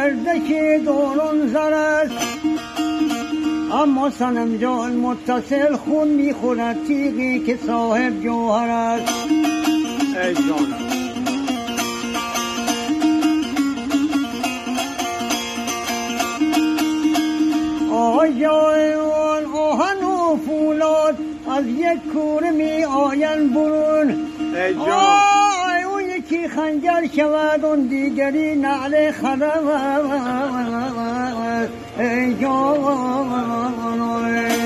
گرده دوران زر است، اما صنم جان متصل خون میخورد تیغی که صاحب جوهر است. ای جانم آجای آهن و فولاد از یک کوره می آین برون. ای جان اون یکی خنجر شود اون دیگری نعل خرم. ای جان